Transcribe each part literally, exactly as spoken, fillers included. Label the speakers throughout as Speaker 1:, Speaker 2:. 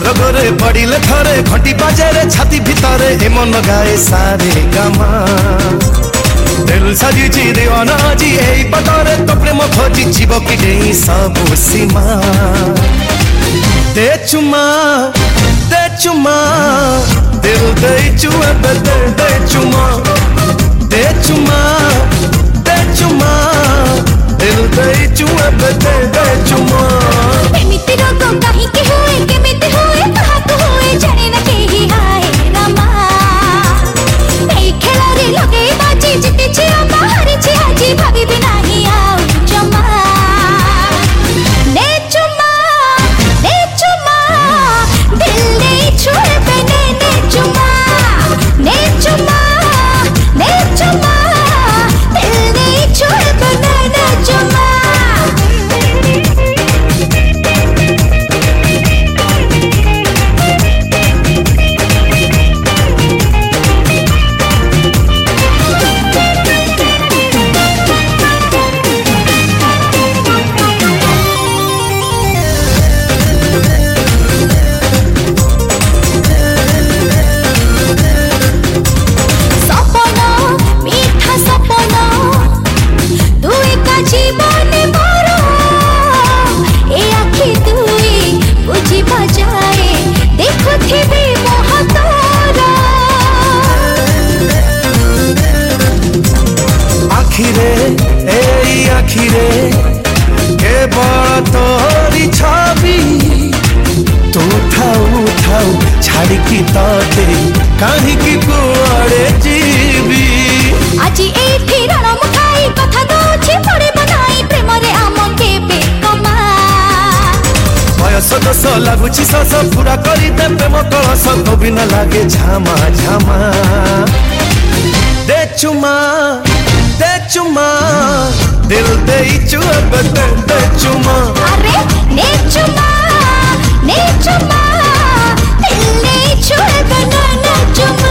Speaker 1: सरगरे पड़िले थरे घंटी बाजे रे छाती भितरे ए मन गाए सारे गामा दिल साजी दीवाना जी एई पटरे तो प्रेम खोजी जीव कि डेई सब सीमा दे चुमा दे चुमा दिल दे चुआ दे दे चुमा दे चुमा दे चुमा दिल दे चुआ दे दे चुमा
Speaker 2: एमिति रोग काहे के होए केमिति होए काहाको होए जाने ना केही हाय रामा एई खेला रे लगे बाजी जिते छी आमा हारे छी हाजी भाभी भी नाही आउ जमा ने चुमा ने चुमा दिल ने छुए बने ने चुमा ने चुमा ने चुमा दिल ने छुए बने ने चुमा
Speaker 1: आखिरे ए आखिरे के बड़ तोरी छवि तू उठाऊ उठाऊ छाड़ी की ताते कहीं की कुआड़े जीवी
Speaker 2: आजी एठी रण मुखाई कथा दोछि पड़े बनाई प्रेम रे आम के बेकमा
Speaker 1: बयस दस लागुछि सस पूरा करी दे प्रेम कलस तो बिना लागे झामा झामा दे चुमा दे चुमा दिल दे चुआ दे दे चुमा
Speaker 2: अरे ने चुमा ने चुमा दिल ने छुए बना ने चुमा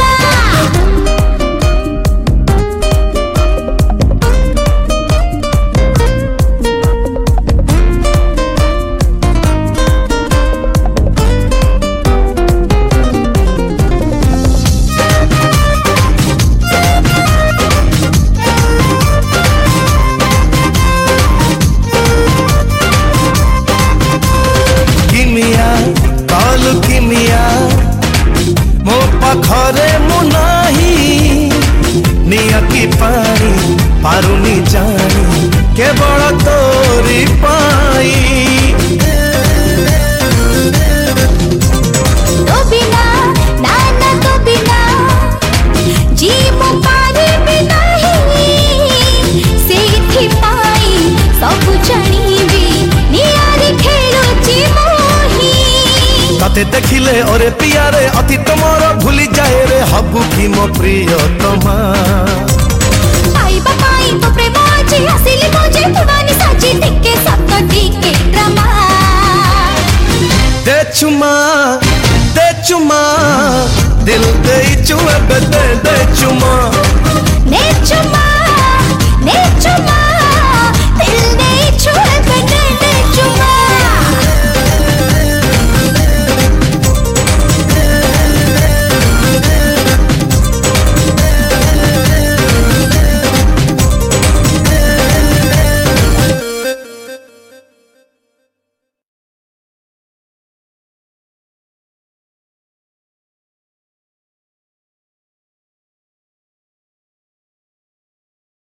Speaker 1: मो पाखरे मुनाही नियति पानी पारुनी जानी केवल तोरी पाई
Speaker 2: तो बिना ना ना तो बिना जी मो पानी बिना ही से थी पाई सब जानिबी नियारी खेलो जी मोही
Speaker 1: तते देखिले ओरे पियारे अति तमर भूली जाए रे हबु की मो प्रियतमा
Speaker 2: आई बाई तो प्रेम जी हसिली मुझे पुरानी साजी दिखे सब तो ठीक ड्रामा
Speaker 1: दे चुमा दे चुमा दिल दे चुआ दे दे चुमा
Speaker 2: ने चुमा